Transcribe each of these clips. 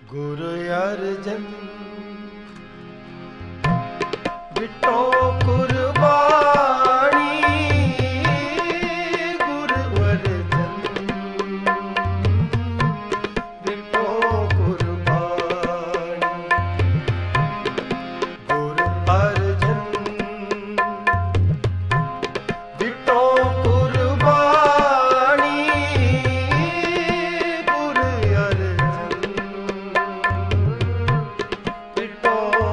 गुरु अर्जन बिटो कुर्बानी, गुरु अर्जन बिटो कुर्बानी, गुरु अर्जन बिटो कुर्बानी, गुरु अर्जन बिटो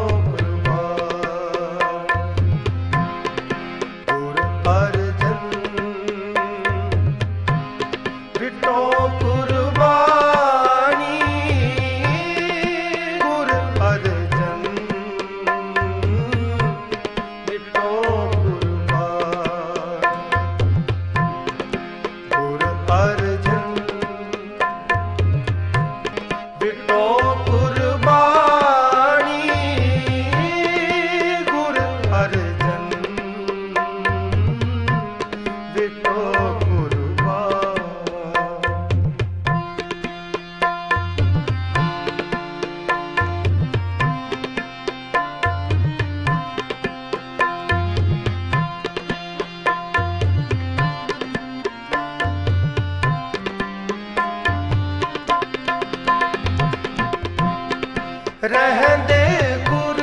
रहंदे गुर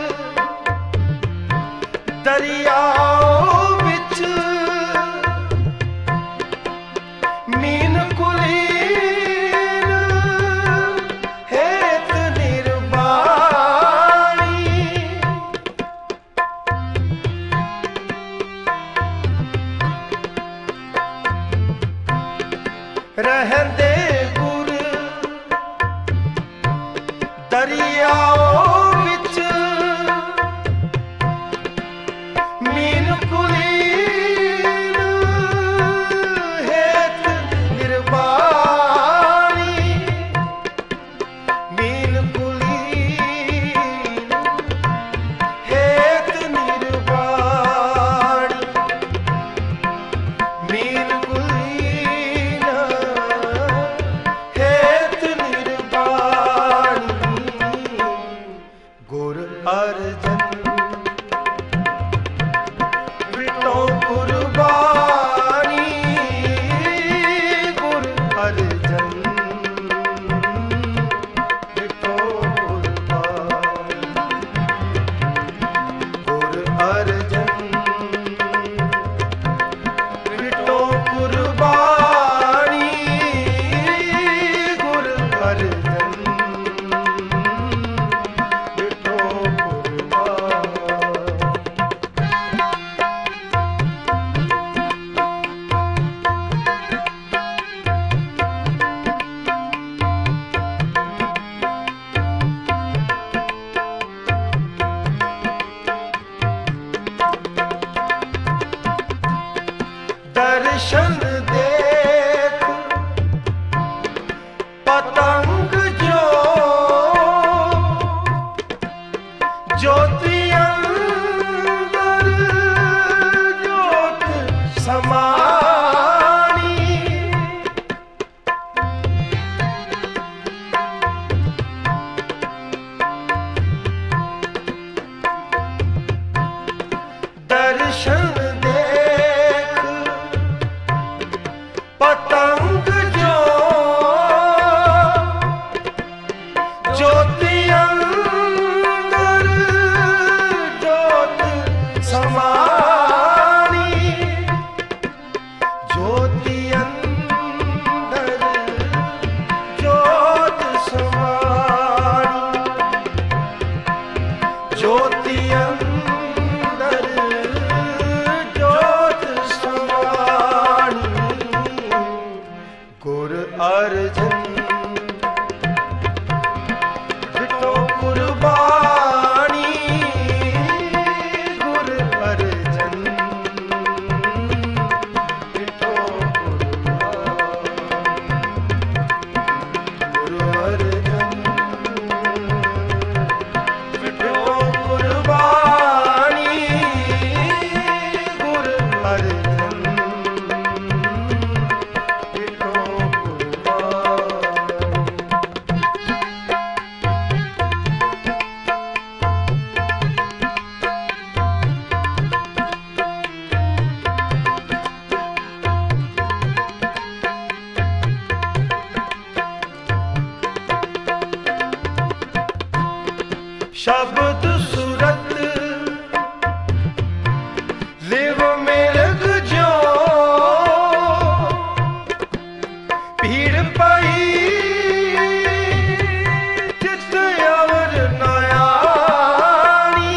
दरियाओ विच, मीन कुलीन हेत निर्वाणी, रहंदे गुर दरियाओ विच, मीन कुलीन हेत निर्वाणी, मीन कुलीन हेत निर्वाणी, मीन कुलीन हेत निर्वाणी, गुरु अर्जन बिटो कुर्बानी, गुरु अर्जन बिटो कुर्बानी, गुरु अर्जन बिटो कुर्बानी, गुरु अर्जन बिटो दर्शन देख पतंग जो ज्योति अंदर ज्योत समानी, दर्शन पतंग जो ज्योति अंदर ज्योत समानी, ज्योति अंदर ज्योत समानी, ज्योति अंदर ज्योत समानी, गुरु अर्जन बिटो कुर्बानी, गुरु अर्जन बिटो कुर्बानी, गुरु अर्जन बिटो कुर्बानी, गुरु अर्जन बिटो कुर्बानी। शब्द सूरत लिव मिर्ग जो भीड़ पाई चित अवर नयाणी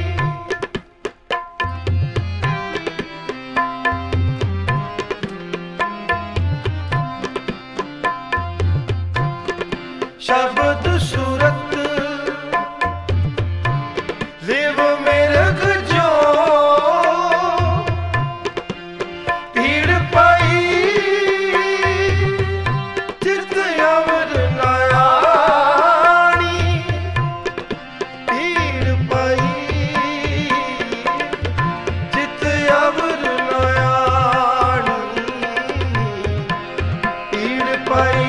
शब्द सूरत लिव मिर्ग जो भीड़ पाई चित अवर नयाणी भीड़ पाई चित अवर नयाणी भीड़ पाई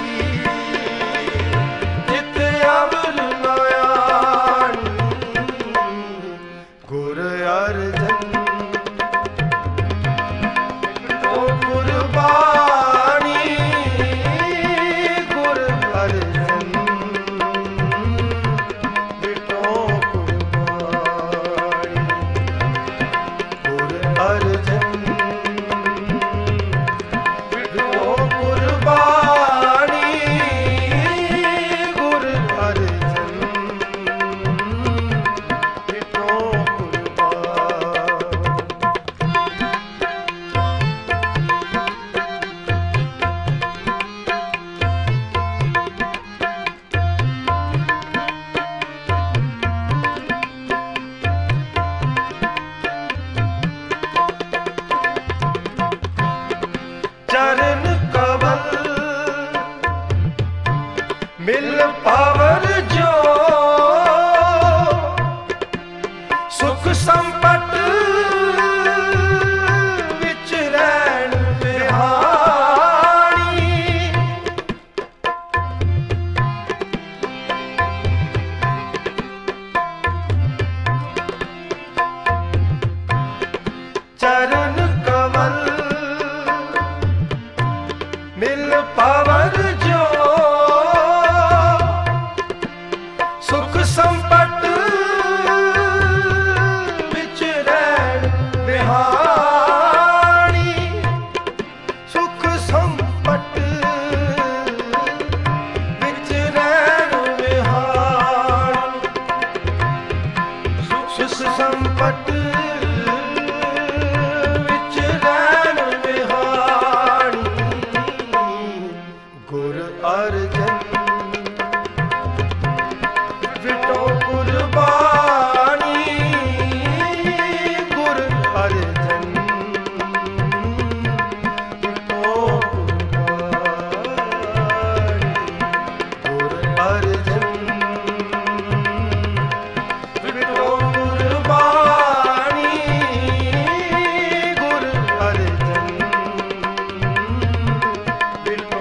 चित अवर नयाणी गुर अर्जन ओ कुर्बानी गुर अर्जन बिटो कुर्बानी गुर अर्जन बिटो कुर्बानी गुर अर्जन बिटो चरण कवल मिल पावर जो सुख संपत विच रहन बिहारी चरण कवल मिल पावर जो सुख संपत विच रहन बिहारी सुख संपत विच रहन बिहारी सुख संपत विच रहन बिहारी गुर अर्जन बिटो कुर्बानी गुर अर्जन बिटो कुर्बानी गुर अर्जन बिटो कुर्बानी गुर अर्जन बिटो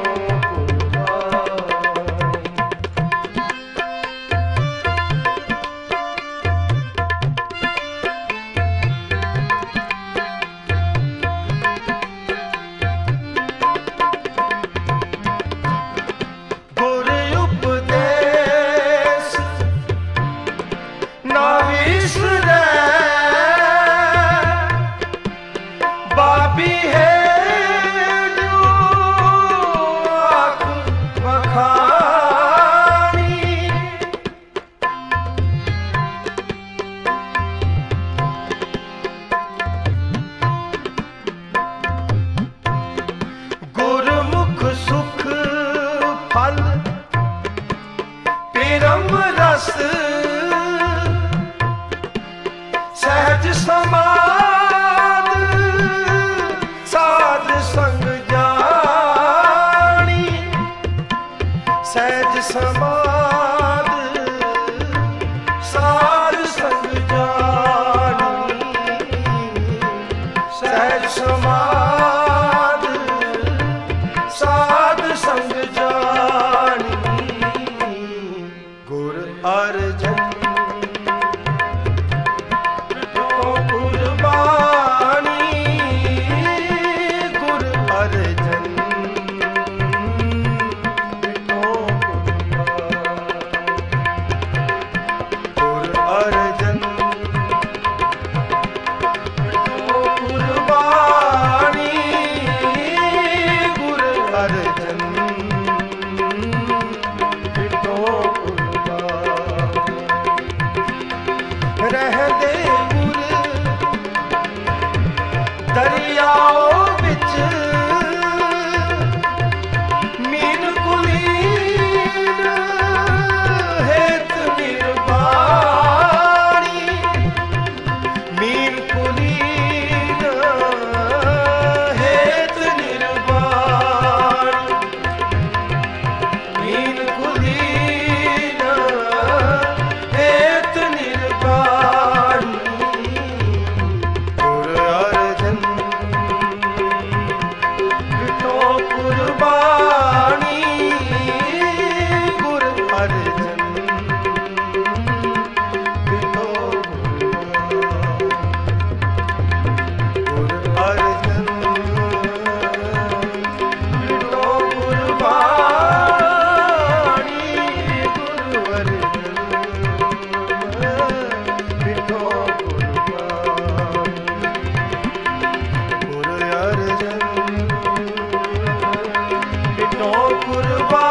गुर उपदेश ना विसरै बाबी है जो आँख बखानी गुरमुख सुख फल परम रस सहज समाद साध संग जानी सहज समाद साध संग जानी सहज समाद साध संग जानी गुर अर्जन बिटो कुर्बानी गुर अर्जन बिटो कुर्बानी ਕੁਰਬਾਨੀ